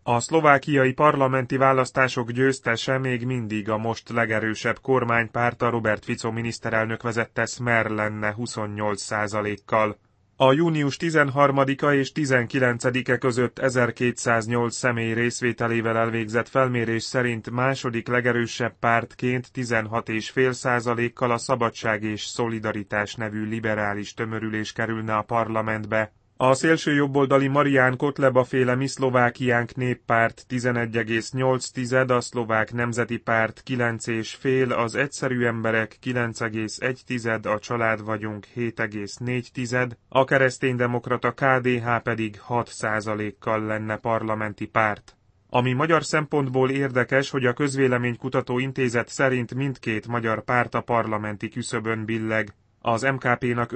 A szlovákiai parlamenti választások győztese még mindig a most legerősebb kormánypárt, a Robert Fico miniszterelnök vezette Smer lenne 28%-kal. A június 13-a és 19-e között 1208 személy részvételével elvégzett felmérés szerint második legerősebb pártként 16,5%-kal a Szabadság és Szolidaritás nevű liberális tömörülés kerülne a parlamentbe. A szélsőjobboldali Marián Kotleba-féle Mi Szlovákiánk néppárt 11,8, a Szlovák Nemzeti Párt 9,5, az Egyszerű Emberek 9,1, a Család vagyunk 7,4, a Kereszténydemokrata KDH pedig 6%-kal lenne parlamenti párt. Ami magyar szempontból érdekes, hogy a Közvéleménykutató Intézet szerint mindkét magyar párt a parlamenti küszöbön billeg. Az MKP-nak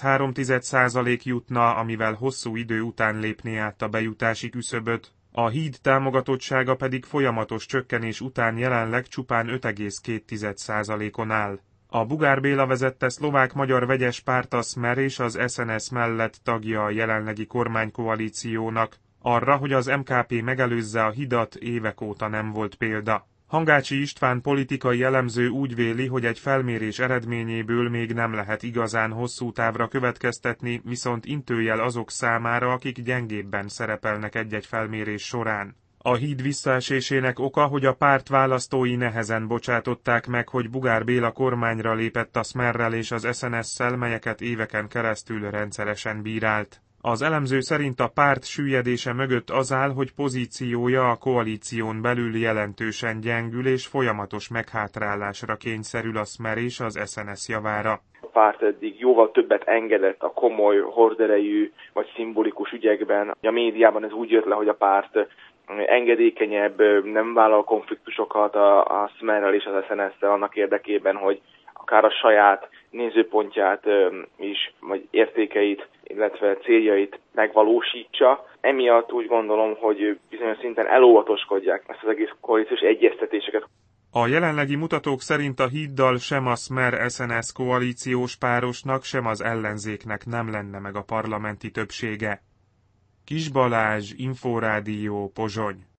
5,3% jutna, amivel hosszú idő után lépné át a bejutási küszöböt, a Híd támogatottsága pedig folyamatos csökkenés után jelenleg csupán 5,2%-on áll. A Bugár Béla vezette szlovák-magyar vegyes párt a Smer és az SNS mellett tagja a jelenlegi kormánykoalíciónak. Arra, hogy az MKP megelőzze a Hidat, évek óta nem volt példa. Hangácsi István politikai elemző úgy véli, hogy egy felmérés eredményéből még nem lehet igazán hosszú távra következtetni, viszont intőjel azok számára, akik gyengébben szerepelnek egy-egy felmérés során. A Híd visszaesésének oka, hogy a párt választói nehezen bocsátották meg, hogy Bugár Béla kormányra lépett a Smerrel és az SNS-szel, melyeket éveken keresztül rendszeresen bírált. Az elemző szerint a párt süllyedése mögött az áll, hogy pozíciója a koalíción belül jelentősen gyengül és folyamatos meghátrálásra kényszerül a Smer és az SNS javára. A párt eddig jóval többet engedett a komoly, horderejű vagy szimbolikus ügyekben. A médiában ez úgy jött le, hogy a párt engedékenyebb, nem vállal konfliktusokat a Smerrel és az SNS-szel annak érdekében, hogy akár a saját nézőpontját is, vagy értékeit, illetve céljait megvalósítsa. Emiatt úgy gondolom, hogy bizonyos szinten elóvatoskodják ezt az egész koalíciós egyeztetéseket. A jelenlegi mutatók szerint a Híddal sem a Smer-SNS koalíciós párosnak, sem az ellenzéknek nem lenne meg a parlamenti többsége. Kis Balázs, Inforádió, Pozsony.